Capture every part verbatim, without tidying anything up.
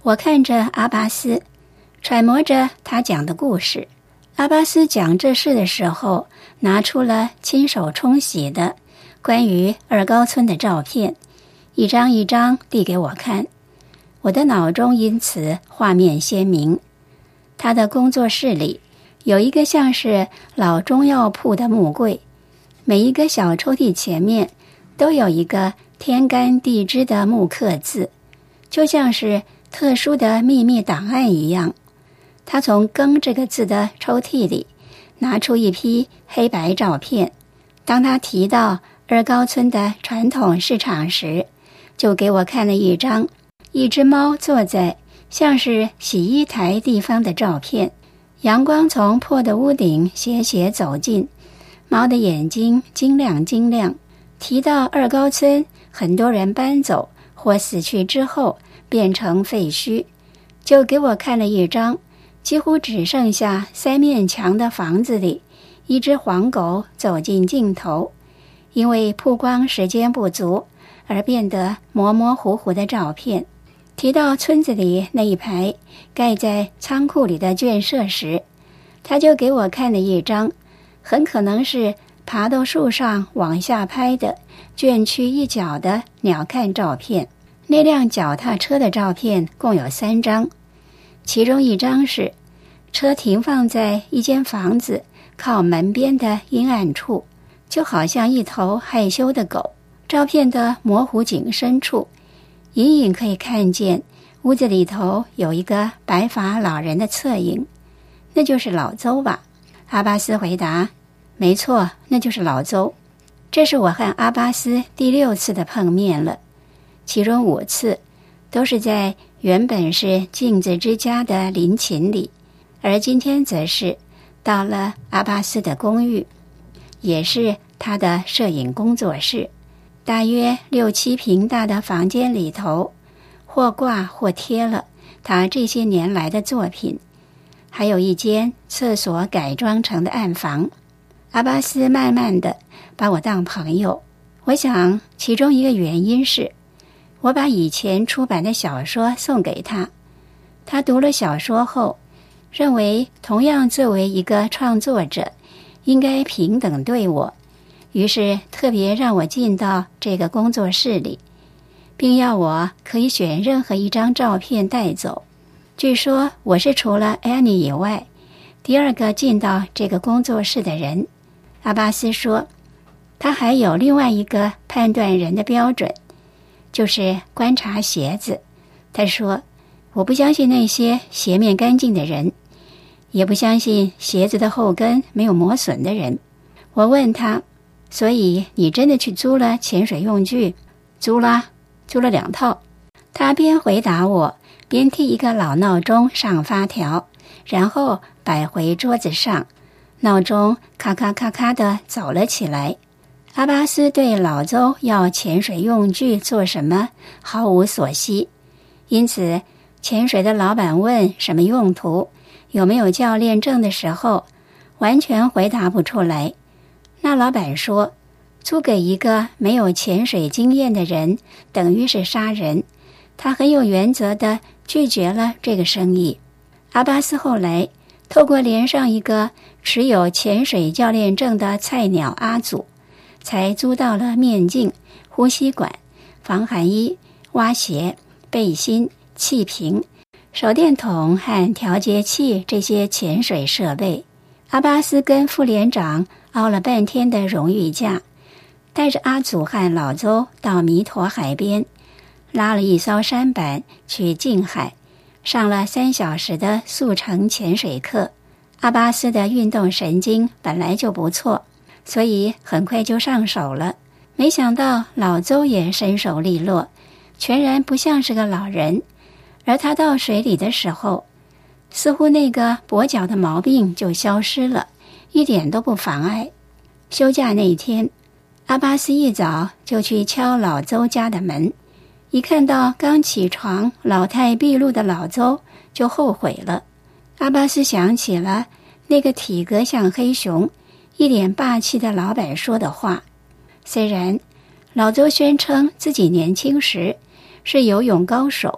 我看着阿巴斯，揣摩着他讲的故事。阿巴斯讲这事的时候，拿出了亲手冲洗的关于二高村的照片，一张一张递给我看。我的脑中因此画面鲜明。他的工作室里有一个像是老中药铺的木柜，每一个小抽屉前面都有一个天干地支的木刻字，就像是特殊的秘密档案一样。他从庚这个字的抽屉里拿出一批黑白照片，当他提到二高村的传统市场时，就给我看了一张一只猫坐在像是洗衣台地方的照片，阳光从破的屋顶斜斜走近，猫的眼睛晶亮晶亮。提到二高村很多人搬走或死去之后变成废墟，就给我看了一张几乎只剩下三面墙的房子里，一只黄狗走进镜头，因为曝光时间不足而变得模模糊糊的照片。提到村子里那一排盖在仓库里的圈舍时，他就给我看了一张很可能是爬到树上往下拍的圈区一角的鸟瞰照片。那辆脚踏车的照片共有三张，其中一张是车停放在一间房子靠门边的阴暗处，就好像一头害羞的狗。照片的模糊景深处，隐隐可以看见屋子里头有一个白发老人的侧影。那就是老邹吧？阿巴斯回答，没错，那就是老邹。这是我和阿巴斯第六次的碰面了，其中五次都是在原本是镜子之家的林寝里，而今天则是到了阿巴斯的公寓，也是他的摄影工作室。大约六七平大的房间里头，或挂或贴了他这些年来的作品，还有一间厕所改装成的暗房。阿巴斯慢慢地把我当朋友，我想其中一个原因是我把以前出版的小说送给他，他读了小说后认为同样作为一个创作者应该平等对我，于是特别让我进到这个工作室里，并要我可以选任何一张照片带走。据说我是除了 Annie 以外第二个进到这个工作室的人。阿巴斯说他还有另外一个判断人的标准，就是观察鞋子。他说我不相信那些鞋面干净的人，也不相信鞋子的后跟没有磨损的人。我问他，所以你真的去租了潜水用具？租了，租了两套。他边回答我边替一个老闹钟上发条，然后摆回桌子上，闹钟咔咔咔咔地走了起来。阿巴斯对老邹要潜水用具做什么毫无所悉，因此潜水的老板问什么用途，有没有教练证的时候，完全回答不出来。那老板说，租给一个没有潜水经验的人等于是杀人，他很有原则地拒绝了这个生意。阿巴斯后来透过连上一个持有潜水教练证的菜鸟阿祖，才租到了面镜、呼吸管、防寒衣、蛙鞋、背心、气瓶、手电筒和调节器这些潜水设备。阿巴斯跟副连长熬了半天的荣誉假，带着阿祖和老邹到弥陀海边，拉了一艘舢板去近海，上了三小时的速成潜水课。阿巴斯的运动神经本来就不错，所以很快就上手了。没想到老邹也身手利落，全然不像是个老人。而他到水里的时候，似乎那个跛脚的毛病就消失了，一点都不妨碍。休假那一天，阿巴斯一早就去敲老邹家的门，一看到刚起床老态毕露的老邹就后悔了。阿巴斯想起了那个体格像黑熊、一脸霸气的老板说的话。虽然老邹宣称自己年轻时是游泳高手，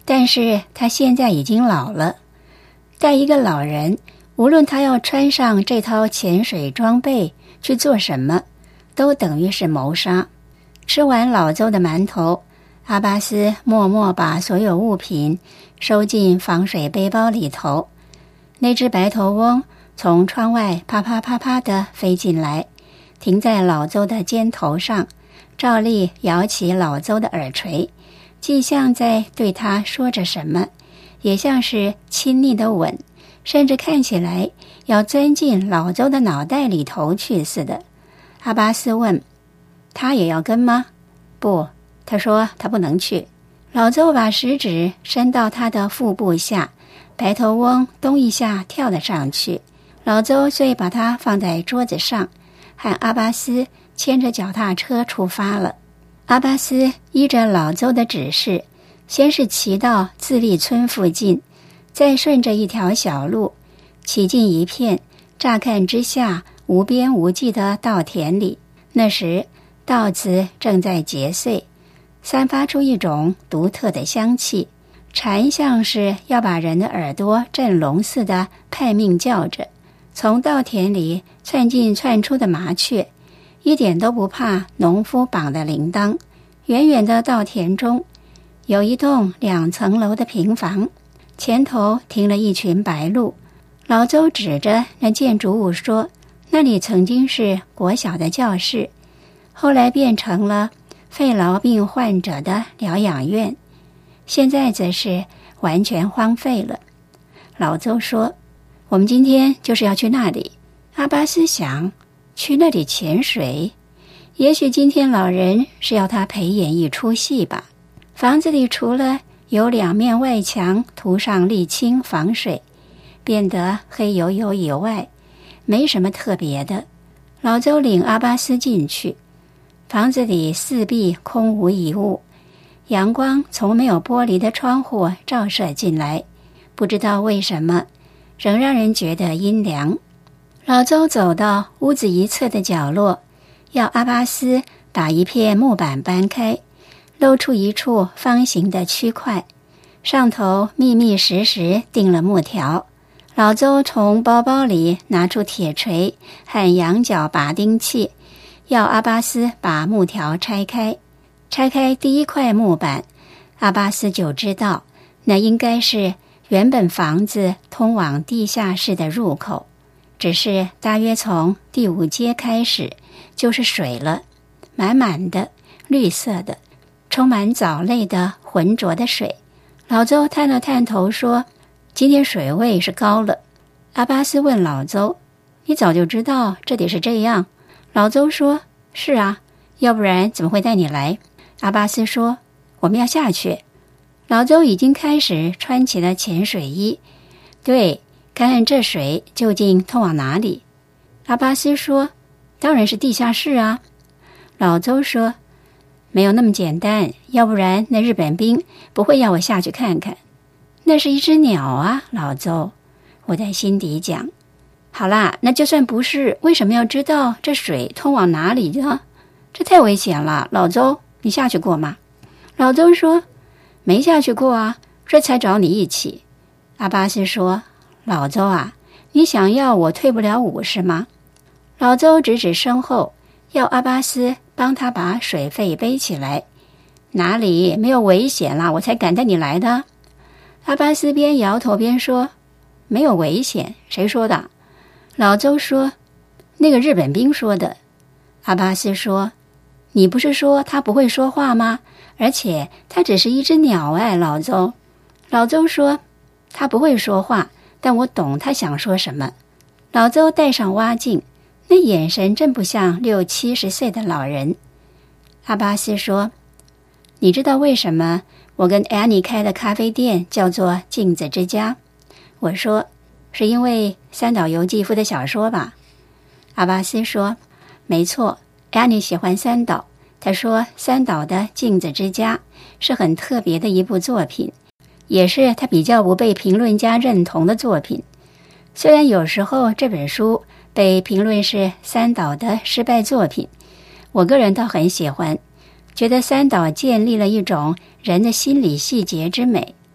但是他现在已经老了。带一个老人，无论他要穿上这套潜水装备去做什么，都等于是谋杀。吃完老邹的馒头，阿巴斯默默把所有物品收进防水背包里头。那只白头翁从窗外啪啪啪啪地飞进来，停在老邹的肩头上，照例摇起老邹的耳垂，既像在对他说着什么，也像是亲昵的吻，甚至看起来要钻进老邹的脑袋里头去似的。阿巴斯问：他也要跟吗？不，他说他不能去。老邹把食指伸到他的腹部下，白头翁咚一下跳了上去。老邹遂把他放在桌子上，和阿巴斯牵着脚踏车出发了。阿巴斯依着老邹的指示，先是骑到自立村附近，再顺着一条小路骑进一片乍看之下无边无际的稻田里。那时稻子正在结穗，散发出一种独特的香气，蝉像是要把人的耳朵震聋似的派命叫着。从稻田里窜进窜出的麻雀，一点都不怕农夫绑的铃铛。远远的稻田中有一栋两层楼的平房，前头停了一群白鹭。老邹指着那建筑物说，那里曾经是国小的教室，后来变成了肺痨病患者的疗养院，现在则是完全荒废了。老邹说，我们今天就是要去那里。阿巴斯想，去那里潜水？也许今天老人是要他陪演一出戏吧。房子里除了有两面外墙涂上沥青防水，变得黑黝黝以外，没什么特别的。老邹领阿巴斯进去，房子里四壁空无一物，阳光从没有玻璃的窗户照射进来，不知道为什么仍让人觉得阴凉。老邹走到屋子一侧的角落，要阿巴斯把一片木板搬开，露出一处方形的区块，上头密密实实钉了木条。老邹从包包里拿出铁锤和羊角拔钉器，要阿巴斯把木条拆开。拆开第一块木板，阿巴斯就知道那应该是原本房子通往地下室的入口，只是大约从第五阶开始就是水了，满满的绿色的，充满藻类的浑浊的水。老邹探了探头说，今天水位是高了。阿巴斯问老邹，你早就知道这里是这样？老邹说，是啊，要不然怎么会带你来？阿巴斯说，我们要下去。老邹已经开始穿起了潜水衣。对，看看这水究竟通往哪里？阿巴斯说，当然是地下室啊。老邹说，没有那么简单，要不然那日本兵不会要我下去看看。那是一只鸟啊，老邹，我在心底讲。好啦，那就算不是，为什么要知道这水通往哪里呢？这太危险了。老邹，你下去过吗？老邹说，没下去过啊，这才找你一起。阿巴斯说，老邹啊，你想要我退不了伍是吗？老邹指指身后，要阿巴斯帮他把水费背起来。哪里没有危险啦，我才敢带你来的。阿巴斯边摇头边说，没有危险，谁说的？老邹说，那个日本兵说的。阿巴斯说，你不是说他不会说话吗？而且他只是一只鸟哎，老邹。老邹说，他不会说话，但我懂他想说什么。老邹戴上蛙镜，那眼神真不像六七十岁的老人。阿巴斯说，你知道为什么我跟安妮开的咖啡店叫做镜子之家？我说，是因为三岛由纪夫的小说吧？阿巴斯说，没错，安妮喜欢三岛。他说三岛的镜子之家是很特别的一部作品，也是他比较不被评论家认同的作品。虽然有时候这本书被评论是三岛的失败作品，我个人倒很喜欢，觉得三岛建立了一种人的心理细节之美。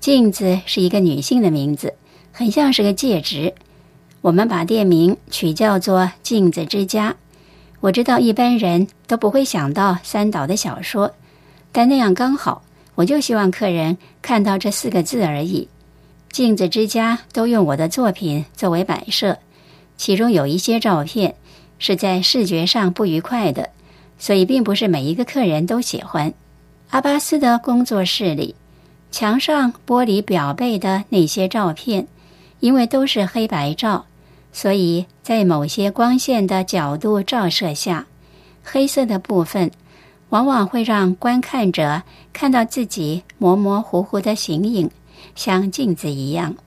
镜子是一个女性的名字，很像是个介质。我们把店名取叫做镜子之家。我知道一般人都不会想到三岛的小说，但那样刚好，我就希望客人看到这四个字而已。镜子之家都用我的作品作为摆设，其中有一些照片是在视觉上不愉快的，所以并不是每一个客人都喜欢。阿巴斯的工作室里，墙上玻璃表背的那些照片，因为都是黑白照，所以在某些光线的角度照射下，黑色的部分往往会让观看者看到自己模模糊糊的形影，像镜子一样。